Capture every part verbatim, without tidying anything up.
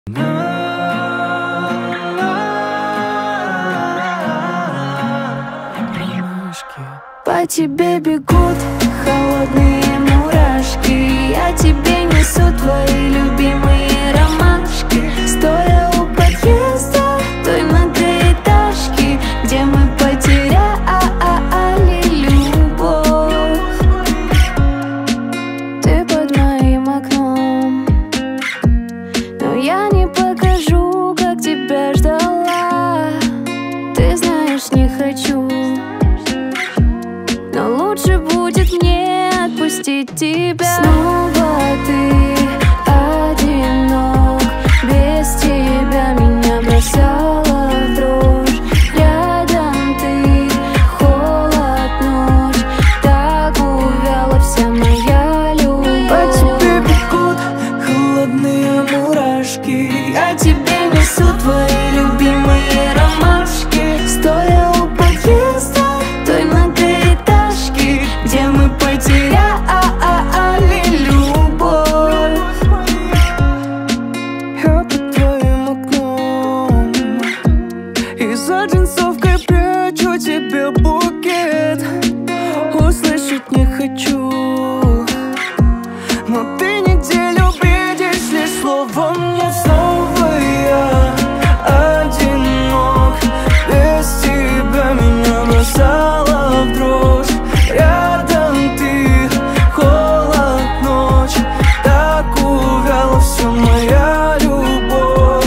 По тебе бегут холодные мурашки, я тебе несу твои любимые ромашки. Стоя у подъезда той многоэтажки, где мы потеряли любовь. Ты под моим окном, но я не покажу, как тебя ждала. Ты знаешь, не хочу, но лучше будет мне отпустить тебя. Снова ты одинок, без тебя меня бросала в дрожь. Рядом ты, холод, ночь, так увяла вся моя любовь. По тебе бегут холодные мурашки, я тебе несу твои любимые ромашки. Стоя у подъезда той многоэтажки, где мы потеряли любовь. Я под твоим окном, и за джинсовкой прячу тебе букет. Услышать не хочу, но ты неделю бредишь лишь словом «нет». Снова я одинок, без тебя меня бросала в дрожь. Рядом ты, холод, ночь, так увяла вся моя любовь.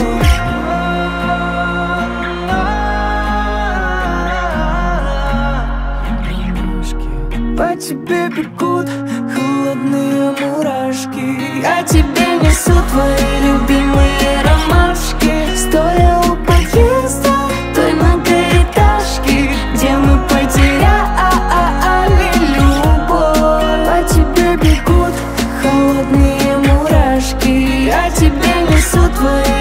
По тебе бегут холодные мурашки, я тебе несу твои любимые ромашки. Стоя у подъезда той многоэтажки, где мы потеряли любовь. По тебе бегут холодные мурашки, я тебе несу твои